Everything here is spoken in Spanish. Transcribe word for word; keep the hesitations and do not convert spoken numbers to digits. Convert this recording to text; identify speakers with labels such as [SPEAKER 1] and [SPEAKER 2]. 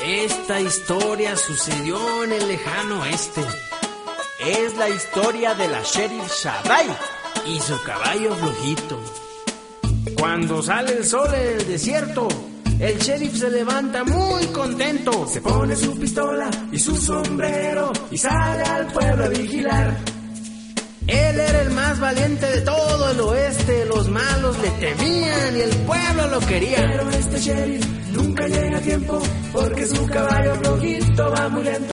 [SPEAKER 1] Esta historia sucedió en el lejano oeste.
[SPEAKER 2] Es la historia de la Sheriff Shaddai
[SPEAKER 1] y su caballo flojito. Cuando sale el sol en el desierto, el sheriff se levanta muy contento.
[SPEAKER 3] Se pone su pistola y su sombrero y sale al pueblo a vigilar.
[SPEAKER 1] Él era el más valiente de todo el oeste. Los malos le temían y el pueblo lo quería.
[SPEAKER 3] Pero este sheriff nunca llega a tiempo porque su caballo flojito va muy lento.